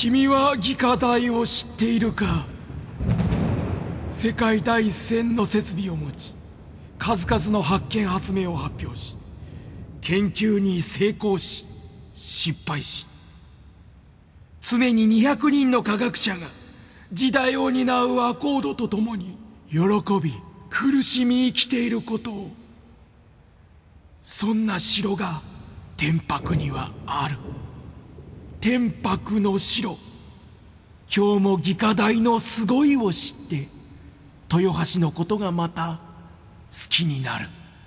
君は技科大を知っているか。世界第一線の設備を持ち、数々の発見発明を発表し、研究に成功し失敗し、常に200人の科学者が時代を担うアコードとともに喜び苦しみ生きていることを。そんな城が天白にはある。天白の城。今日も技科大のすごいを知って豊橋のことがまた好きになる。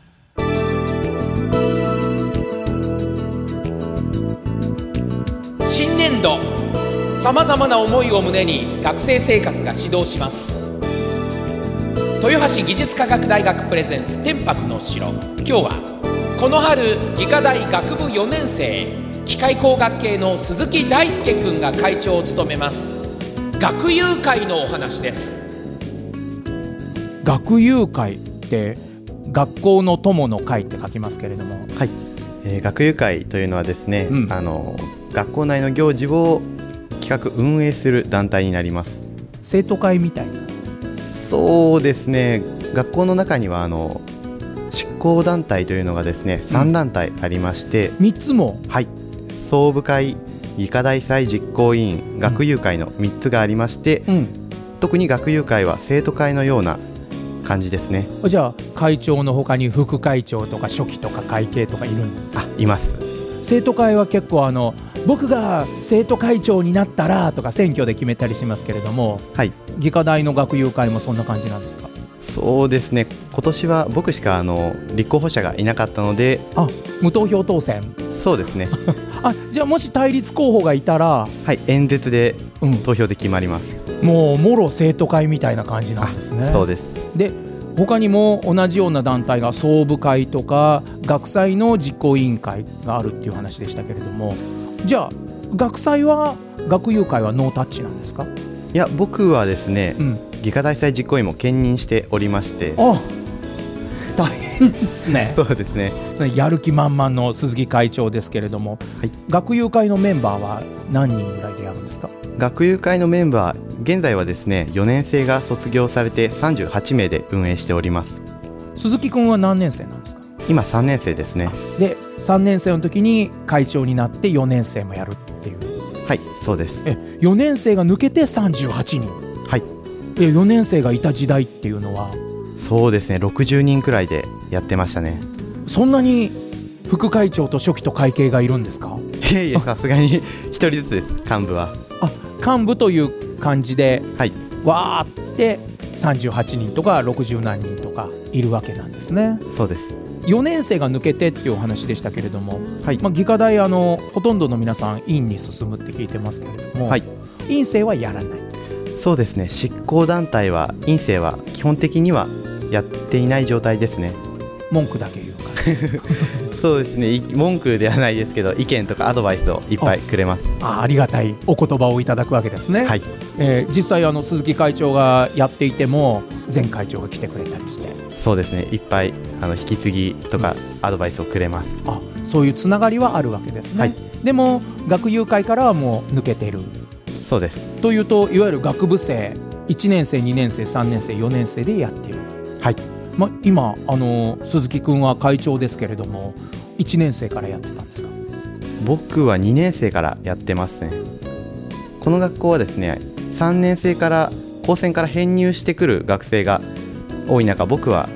新年度、さまざまな思いを胸に学生生活が始動します。豊橋技術科学大学プレゼンツ天白の城。今日はこの春技科大学部4年生、機械工学系の鈴木大輔くんが会長を務めます学友会のお話です。 学友会って学校の友の会って書きますけれども、 はい、学友会というのはですね、学校内の行事を企画運営する団体になります。 生徒会みたいな。 そうですね、学校の中には執行団体というのがですね3団体ありまして、 3つも。 はい、総部会、技科大祭実行委員、学友会の3つがありまして、特に学友会は生徒会のような感じですね。 じゃあ会長の他に副会長とか書記とか会計とかいるんですか？ います。 生徒会は結構僕が生徒会長になったらとか選挙で決めたりしますけれども、 はい、 技科大の学友会もそんな感じなんですか？ そうですね、今年は僕しか立候補者がいなかったので。 無投票当選。 そうですねじゃあもし対立候補がいたら、 はい、演説で投票で決まります。 もうもろ生徒会みたいな感じなんですね。 そうです。 で他にも同じような団体が総部会とか学祭の実行委員会があるっていう話でしたけれども、じゃあ学祭は学友会はノータッチなんですか？ いや、僕はですね、技科大祭実行委員も兼任しておりまして。 大変ですねそうですね、 やる気満々の鈴木会長ですけれども、はい、学友会のメンバーは何人ぐらいでやるんですか？ 学友会のメンバー、現在はですね4年生が卒業されて38名で運営しております。 鈴木くんは何年生なんですか？ 今3年生ですね。 で3年生の時に会長になって4年生もやるっていう。 はい、そうです。 4年生が抜けて38人。 はい。 4年生がいた時代っていうのは。 そうですね、60人くらいでやってましたね。 そんなに副会長と書記と会計がいるんですか？ いやいや、さすがに1人ずつです、幹部は。 幹部という感じで、 はい、 わーって38人とか60何人とかいるわけなんですね。 そうです。 4年生が抜けてっていうお話でしたけれども、 はい、 技科大ほとんどの皆さん院に進むって聞いてますけれども、はい、院生はやらない。 そうですね、執行団体は院生は基本的にはやっていない状態ですね。 文句だけ言う感じそうですね、文句ではないですけど意見とかアドバイスをいっぱいくれます。 ありがたいお言葉をいただくわけですね。 はい。 実際鈴木会長がやっていても前会長が来てくれたりして。 そうですね、いっぱい引き継ぎとかアドバイスをくれます。 そういうつながりはあるわけですね。はい、でも学友会からはもう抜けてる。 そうです。 というといわゆる学部生1年生2年生3年生4年生でやっている。 はい。 今鈴木くんは会長ですけれども1年生からやってたんですか？ 僕は2年生からやってますね。この学校はですね3年生から高専から編入してくる学生が多い中、僕は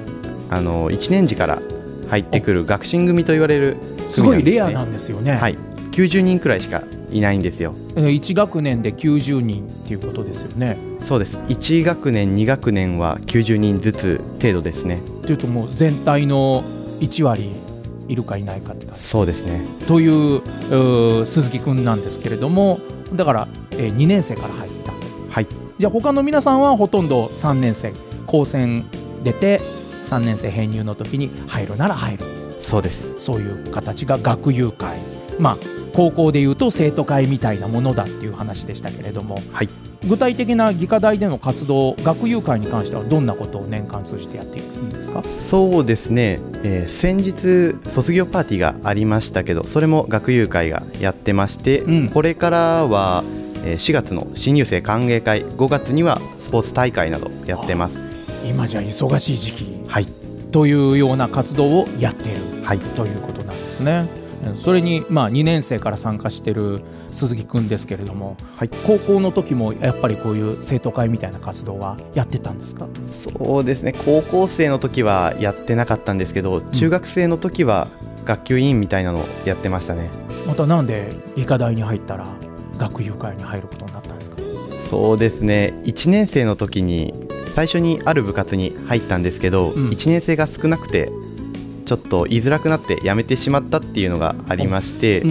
1年次から入ってくる学進組と言われる組なんですね。 すごいレアなんですよね。 はい、90人くらいしかいないんですよ。 1学年で90人っていうことですよね。 そうです。1学年2学年は90人ずつ程度ですね。 というともう全体の1割いるかいないかって感じ。 そうですね。 という鈴木くんなんですけれども、だから、2年生から入った。 はい。 じゃあ他の皆さんはほとんど3年生高専出て3年生編入の時に入るなら入る。 そうです。 そういう形が学友会、高校でいうと生徒会みたいなものだっていう話でしたけれども、 はい、 具体的な技科大での活動、学友会に関してはどんなことを年間通じてやっていくんですか？ そうですね、先日卒業パーティーがありましたけど、それも学友会がやってまして、これからは 4月の新入生歓迎会、5月にはスポーツ大会などやってます。 今じゃ忙しい時期、 はい、 というような活動をやっている、 はい、 ということなんですね。それに2年生から参加している鈴木くんですけれども、はい、高校の時もやっぱりこういう生徒会みたいな活動はやってたんですか？ そうですね、高校生の時はやってなかったんですけど、中学生の時は学級委員みたいなのをやってましたね。 またなんで理科大に入ったら学友会に入ることになったんですか？ そうですね、1年生の時に最初にある部活に入ったんですけど、1年生が少なくてちょっと言いづらくなって辞めてしまったっていうのがありまして、で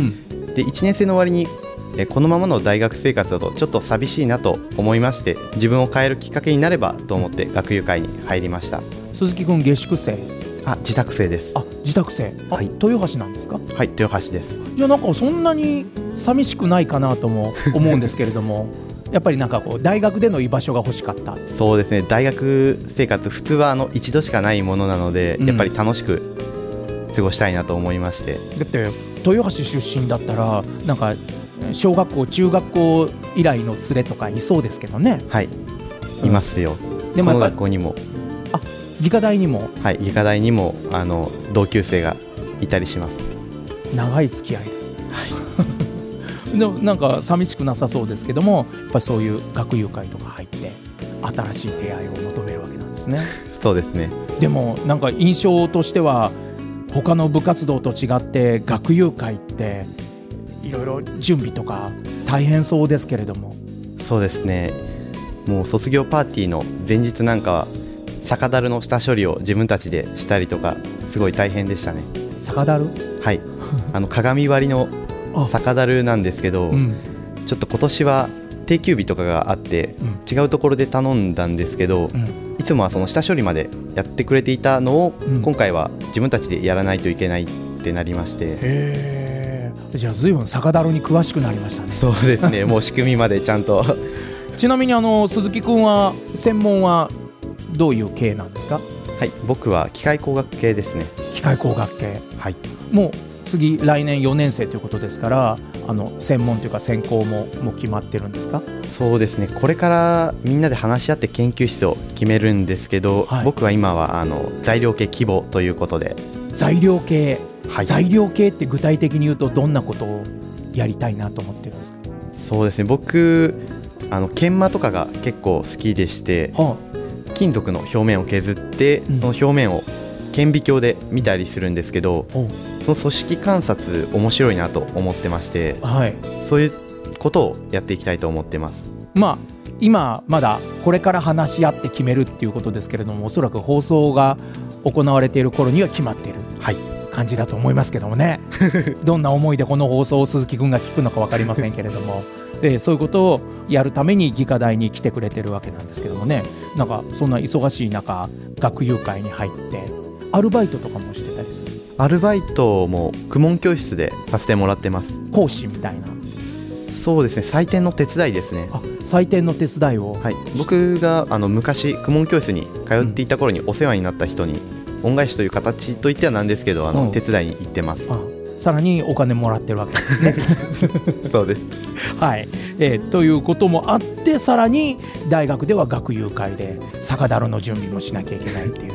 1年生の終わりにこのままの大学生活だとちょっと寂しいなと思いまして、自分を変えるきっかけになればと思って学友会に入りました。 鈴木君下宿生？ 自宅生です。 自宅生、はい、豊橋なんですか？はい、 豊橋です。 いや、なんかそんなに寂しくないかなとも思うんですけれどもやっぱりなんかこう大学での居場所が欲しかった？ そうですね、大学生活普通は一度しかないものなので、やっぱり楽しく過ごしたいなと思いまして。 だって豊橋出身だったらなんか小学校中学校以来の連れとかいそうですけどね。 はい、いますよ。でもこの学校にも、 技科大にも、 はい、技科大にも同級生がいたりします。 長い付き合いですね。 はいでもなんか寂しくなさそうですけども、やっぱりそういう学友会とか入って新しい出会いを求めるわけなんですね。 そうですね。 でもなんか印象としては他の部活動と違って学友会っていろいろ準備とか大変そうですけれども。 そうですね、もう卒業パーティーの前日なんかは酒樽の下処理を自分たちでしたりとか、すごい大変でしたね。 酒樽？ はい鏡割りの酒樽なんですけど、ちょっと今年は定休日とかがあって、違うところで頼んだんですけど、いつもはその下処理までやってくれていたのを、今回は自分たちでやらないといけないってなりまして。 へー、じゃあ随分酒樽に詳しくなりましたね。 そうですねもう仕組みまでちゃんとちなみに鈴木くんは専門はどういう系なんですか？ はい、僕は機械工学系ですね。 機械工学系、 はい、 もう次来年4年生ということですから、専門というか専攻もう決まってるんですか？ そうですね、これからみんなで話し合って研究室を決めるんですけど、僕は今は材料系希望ということで。 材料系、 はい、 材料系って具体的に言うとどんなことをやりたいなと思ってるんですか？ そうですね、僕研磨とかが結構好きでして、金属の表面を削って、その表面を顕微鏡で見たりするんですけど、その組織観察面白いなと思ってまして、そういうことをやっていきたいと思ってます。 今まだこれから話し合って決めるっていうことですけれども、おそらく放送が行われている頃には決まっている、感じだと思いますけどもねどんな思いでこの放送を鈴木くんが聞くのか分かりませんけれどもそういうことをやるために技科大に来てくれてるわけなんですけどもね。なんかそんな忙しい中学友会に入ってアルバイトとかもしてたりする？ アルバイトも公文教室でさせてもらってます。 講師みたいな？ そうですね、採点の手伝いですね。 採点の手伝いを、 僕が昔公文教室に通っていた頃にお世話になった人に、恩返しという形といってはなんですけど手伝いに行ってます。 さらにお金もらってるわけですねそうです、 はい、ということもあって、さらに大学では学友会で酒樽の準備もしなきゃいけないっていう、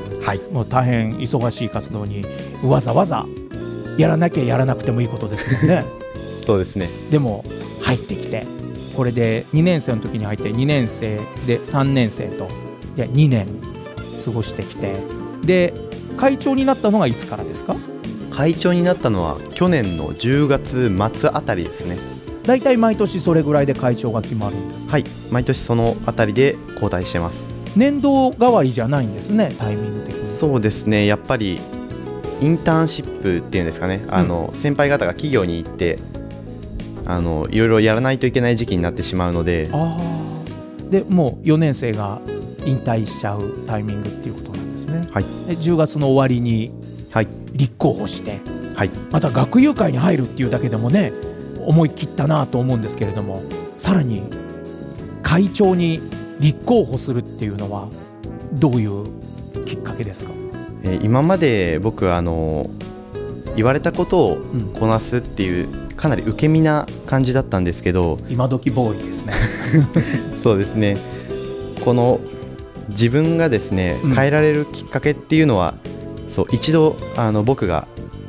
もう大変忙しい活動にわざわざやらなきゃやらなくてもいいことですよねそうですね。 でも入ってきて、これで2年生の時に入って2年生で3年生と2年過ごしてきて、で会長になったのがいつからですか？ 会長になったのは去年の10月末あたりですね。 だいたい毎年それぐらいで会長が決まるんですか？ 毎年そのあたりで交代してます。 年度代わりじゃないんですね、タイミング的に。 そうですね、やっぱりインターンシップっていうんですかね、先輩方が企業に行っていろいろやらないといけない時期になってしまうので、 でもう4年生が引退しちゃうタイミングっていうことなんですね。で10月の終わりに立候補して、また学友会に入るっていうだけでもね、思い切ったなと思うんですけれども、さらに会長に立候補するっていうのはどういうきっかけですか？ 今まで僕言われたことをこなすっていうかなり受け身な感じだったんですけど、 今時ボーイですねそうですね、この自分がですね変えられるきっかけっていうのは、そう一度僕が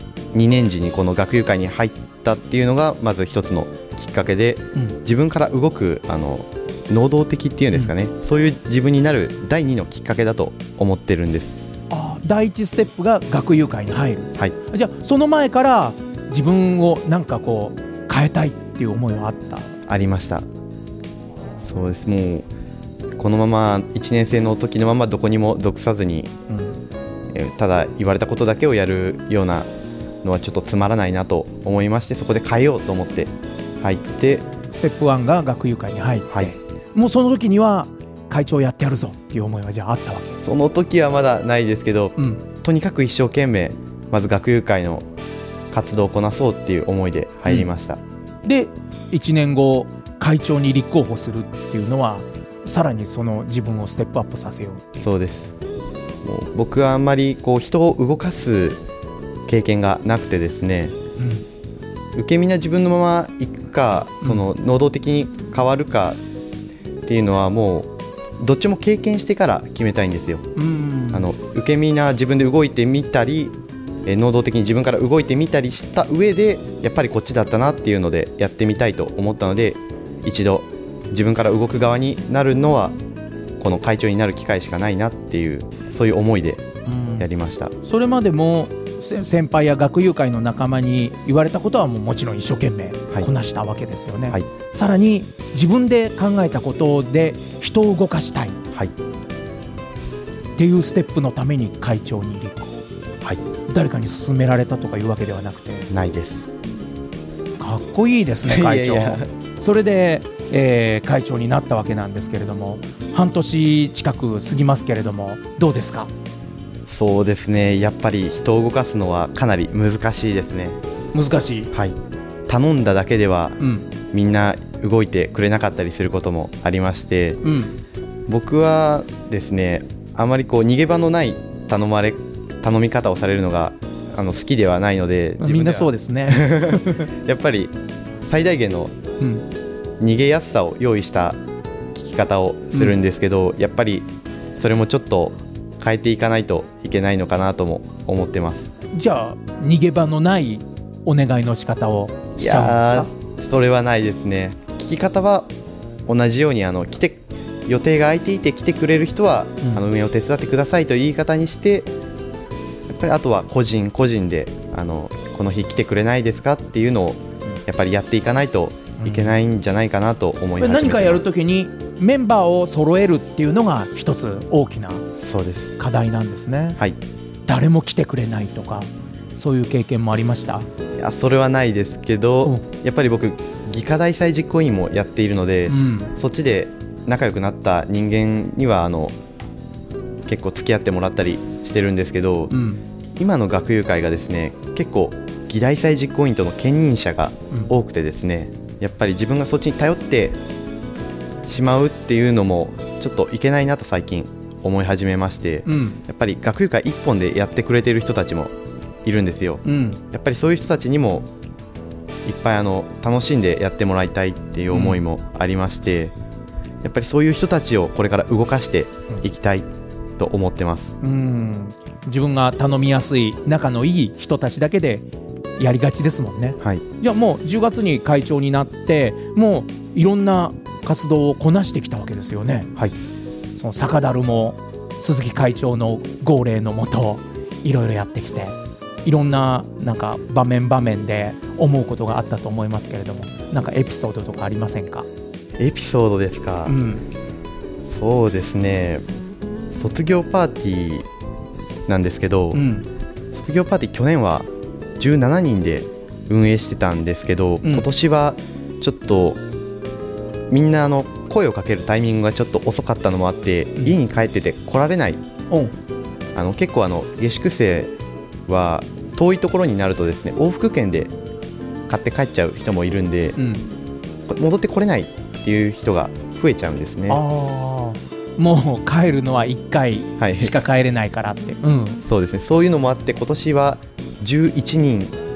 2年時にこの学友会に入ったっていうのがまず一つのきっかけで、自分から動く能動的っていうんですかね、そういう自分になる第2のきっかけだと思ってるんです。 第一ステップが学友会に入る、 はい、 じゃあその前から自分をなんかこう変えたいっていう思いはあった？ ありました。そうです。もうこのまま1年生の時のままどこにも属さずに、ただ言われたことだけをやるようなのはちょっとつまらないなと思いまして、そこで変えようと思って入って、 ステップ1が学友会に入って、はい、もうその時には会長やってやるぞっていう思いはじゃああったわけです？ その時はまだないですけど、とにかく一生懸命まず学友会の活動をこなそうっていう思いで入りました。 で1年後会長に立候補するっていうのはさらにその自分をステップアップさせようっていう。 そうです。もう僕はあんまりこう人を動かす経験がなくてですね、受け身な自分のまま行くか、その能動的に変わるかっていうのはもうどっちも経験してから決めたいんですよ。受け身な自分で動いてみたり、能動的に自分から動いてみたりした上でやっぱりこっちだったなっていうのでやってみたいと思ったので、一度自分から動く側になるのはこの会長になる機会しかないなっていう、そういう思いでやりました。 それまでも先輩や学友会の仲間に言われたことはもちろん一生懸命こなしたわけですよね、はい、さらに自分で考えたことで人を動かしたい、はい、っていうステップのために会長に立候補、はい、誰かに勧められたとかいうわけではなくて？ ないです。 かっこいいですね会長。いやいや、それで、会長になったわけなんですけれども、半年近く過ぎますけれどもどうですか？ そうですね、やっぱり人を動かすのはかなり難しいですね。 難しい、 はい、頼んだだけでは、みんな動いてくれなかったりすることもありまして、僕はですねあまりこう逃げ場のない頼み方をされるのが好きではないので、 みんなそうですねやっぱり最大限の逃げやすさを用意した聞き方をするんですけど、やっぱりそれもちょっと変えていかないといけないのかなとも思ってます。 じゃあ逃げ場のないお願いの仕方をしちゃうんですか？ それはないですね。聞き方は同じように来て予定が空いていて来てくれる人は、運営を手伝ってくださいという言い方にして、やっぱりあとは個人個人でこの日来てくれないですかっていうのをやっぱりやっていかないといけないんじゃないかなと思い始めてます。 何かやるときにメンバーを揃えるっていうのが一つ大きな課題なんですね。 はい、 誰も来てくれないとかそういう経験もありました？ いや、それはないですけど、やっぱり僕技科大祭実行委員もやっているので、そっちで仲良くなった人間には結構付き合ってもらったりしてるんですけど、今の学友会がですね結構技大祭実行委員との兼任者が多くてですね、やっぱり自分がそっちに頼ってしまうっていうのもちょっといけないなと最近思い始めまして、やっぱり学友会一本でやってくれている人たちもいるんですよ、やっぱりそういう人たちにもいっぱい楽しんでやってもらいたいっていう思いもありまして、やっぱりそういう人たちをこれから動かしていきたいと思ってます。 自分が頼みやすい仲のいい人たちだけでやりがちですもんね、じゃあもう10月に会長になってもういろんな活動をこなしてきたわけですよね。その酒樽も鈴木会長の号令のもといろいろやってきて、いろんななんか場面場面で思うことがあったと思いますけれども、なんかエピソードとかありませんか？ エピソードですか、そうですね、卒業パーティーなんですけど、卒業パーティー去年は17人で運営してたんですけど、今年はちょっとみんな声をかけるタイミングがちょっと遅かったのもあって、家に帰ってて来られない、結構下宿生は遠いところになるとですね往復券で買って帰っちゃう人もいるんで、戻ってこれないっていう人が増えちゃうんですね。 もう帰るのは1回しか帰れないからって、 そうですね、そういうのもあって今年は11人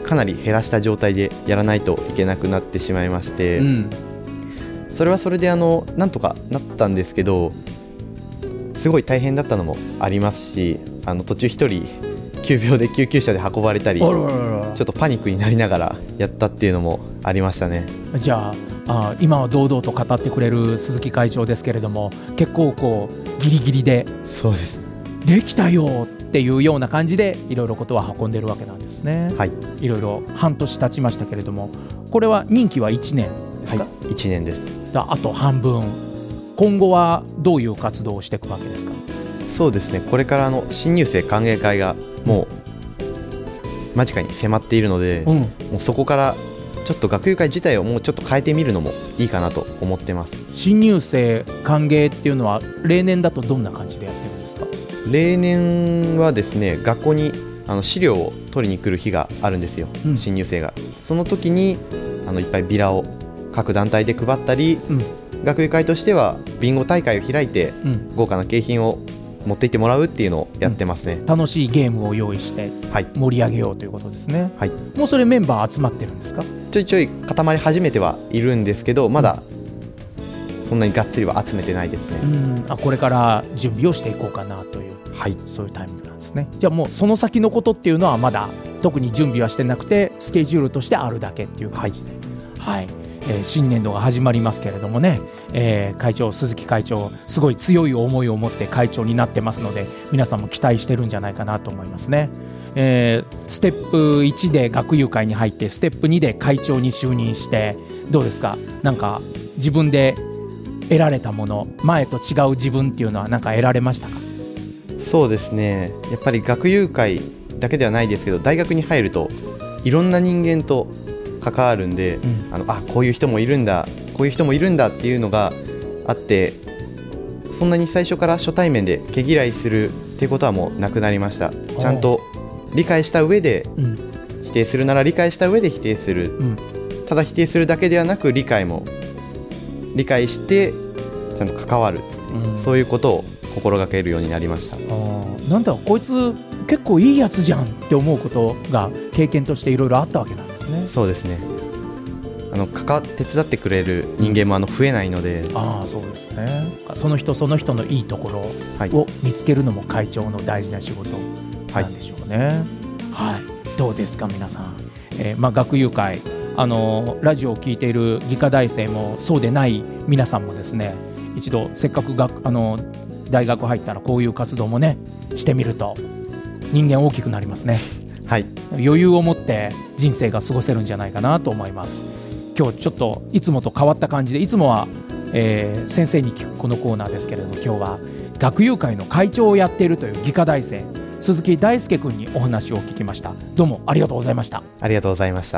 かなり減らした状態でやらないといけなくなってしまいまして、それはそれでなんとかなったんですけど、すごい大変だったのもありますし、途中一人急病で救急車で運ばれたり、ちょっとパニックになりながらやったっていうのもありましたね。 じゃあ、今は堂々と語ってくれる鈴木会長ですけれども、結構こうギリギリでそうですできたよっていうような感じでいろいろことは運んでるわけなんですね。 はい、 いろいろ半年経ちましたけれども、これは任期は1年ですか？ はい、1年です。 あと半分、今後はどういう活動をしていくわけですか？ そうですね、これから新入生歓迎会がもう間近に迫っているので、もうそこからちょっと学友会自体をもうちょっと変えてみるのもいいかなと思ってます。 新入生歓迎っていうのは例年だとどんな感じでやってるんですか？ 例年はですね、学校に資料を取りに来る日があるんですよ、新入生が。その時にいっぱいビラを各団体で配ったり、学友会としてはビンゴ大会を開いて、豪華な景品を持って行ってもらうっていうのをやってますね。 楽しいゲームを用意して盛り上げようということですね。はい、もうそれメンバー集まってるんですか？ ちょいちょい固まり始めてはいるんですけど、まだそんなにがっつりは集めてないですね。 これから準備をしていこうかなという、そういうタイミングなんですね。じゃあもうその先のことっていうのはまだ特に準備はしてなくて、スケジュールとしてあるだけっていう感じで、新年度が始まりますけれどもね、会長鈴木会長すごい強い思いを持って会長になってますので、皆さんも期待してるんじゃないかなと思いますね。ステップ1で学友会に入って、ステップ2で会長に就任して、どうですか？なんか自分で得られたもの、前と違う自分っていうのは何か得られましたか？ そうですね、やっぱり学友会だけではないですけど、大学に入るといろんな人間と関わるんで、こういう人もいるんだ、こういう人もいるんだっていうのがあって、そんなに最初から初対面で毛嫌いするっていうことはもうなくなりました。ちゃんと理解した上で、否定するなら理解した上で否定する、ただ否定するだけではなく理解してちゃんと関わる、そういうことを心がけるようになりました。 なんだこいつ結構いいやつじゃんって思うことが経験としていろいろあったわけなんですね。 そうですね、手伝ってくれる人間も増えないので。 そうですね。その人その人のいいところを見つけるのも会長の大事な仕事なんでしょうね。どうですか皆さん、学友会、ラジオを聞いている技科大生もそうでない皆さんもですね、一度せっかく大学入ったらこういう活動もねしてみると人間大きくなりますね。余裕を持って人生が過ごせるんじゃないかなと思います。今日ちょっといつもと変わった感じで、いつもは、先生に聞くこのコーナーですけれども、今日は学友会の会長をやっているという技科大生鈴木大輔君にお話を聞きました。どうもありがとうございました。 ありがとうございました。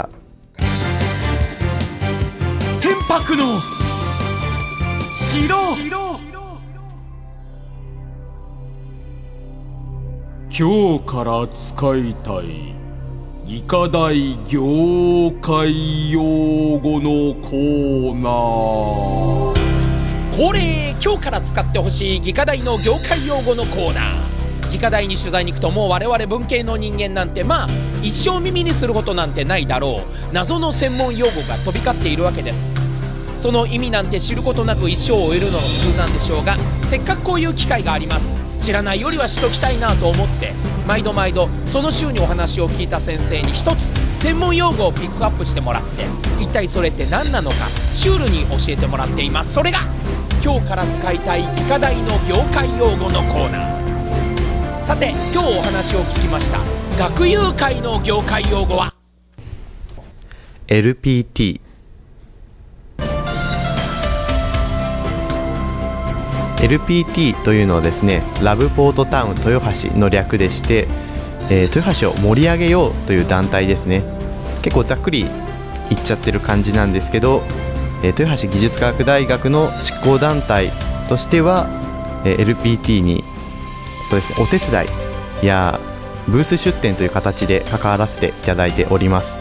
天白の城。今日から使いたい技科大業界用語のコーナー。 恒例、今日から使ってほしい技科大の業界用語のコーナー。技科大に取材に行くと、もう我々文系の人間なんて一生耳にすることなんてないだろう謎の専門用語が飛び交っているわけです。その意味なんて知ることなく一生を終えるのが普通なんでしょうが、せっかくこういう機会があります。知らないよりは知っときたいなと思って、毎度その週にお話を聞いた先生に一つ専門用語をピックアップしてもらって、一体それって何なのかシュールに教えてもらっています。それが今日から使いたい技科大の業界用語のコーナー。さて、今日お話を聞きました学友会の業界用語は LPT。LPT というのはですね、ラブポートタウン豊橋の略でして、豊橋を盛り上げようという団体ですね。結構ざっくり言っちゃってる感じなんですけど、豊橋技術科学大学の執行団体としては、LPT にお手伝いやブース出展という形で関わらせていただいております。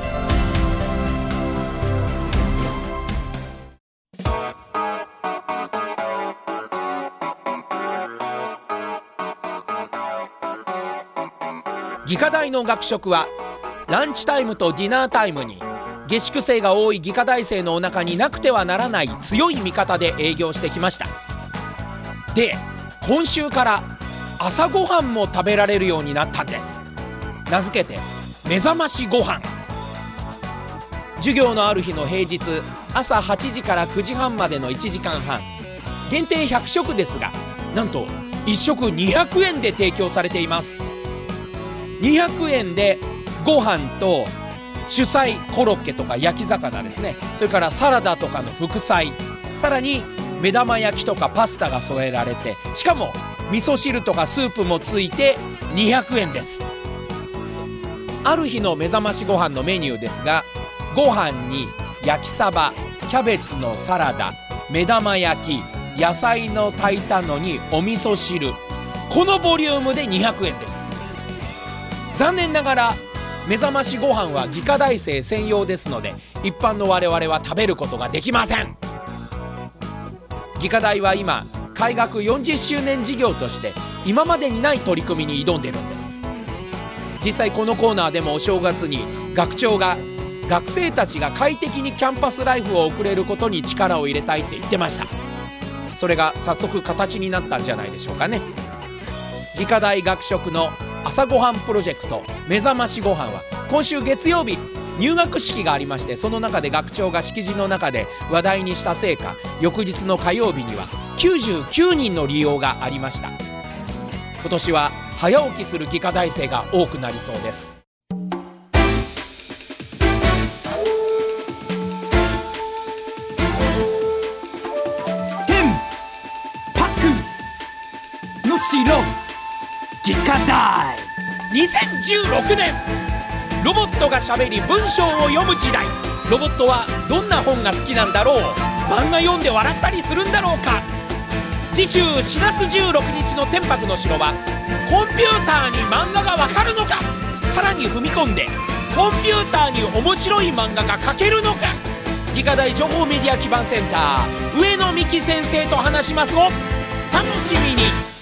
技科大の学食はランチタイムとディナータイムに下宿生が多い技科大生のお腹になくてはならない強い味方で営業してきました。で、今週から朝ごはんも食べられるようになったんです。名付けて目覚ましごはん。授業のある日の平日、朝8時から9時半までの1時間半、限定100食ですが、なんと1食200円で提供されています。200円でご飯と主菜コロッケとか焼き魚ですね、それからサラダとかの副菜、さらに目玉焼きとかパスタが添えられて、しかも味噌汁とかスープもついて200円です。ある日の目覚ましご飯のメニューですが、ご飯に焼きサバ、キャベツのサラダ、目玉焼き、野菜の炊いたのにお味噌汁、このボリュームで200円です。残念ながら目覚ましご飯は技科大生専用ですので、一般の我々は食べることができません。技科大は今、開学40周年事業として今までにない取り組みに挑んでいるんです。実際このコーナーでもお正月に学長が学生たちが快適にキャンパスライフを送れることに力を入れたいって言ってました。それが早速形になったんじゃないでしょうかね。技科大学食の朝ごはんプロジェクト目覚ましごはんは今週月曜日入学式がありまして、その中で学長が式辞の中で話題にしたせいか、翌日の火曜日には99人の利用がありました。今年は早起きする技科大生が多くなりそうです。 の城技科大。 2016年、ロボットがしゃべり文章を読む時代。ロボットはどんな本が好きなんだろう。漫画読んで笑ったりするんだろうか。次週4月16日の天白の城は、コンピューターに漫画がわかるのか、さらに踏み込んでコンピューターに面白い漫画が描けるのか。技科大情報メディア基盤センター上野美希先生と話しますを楽しみに。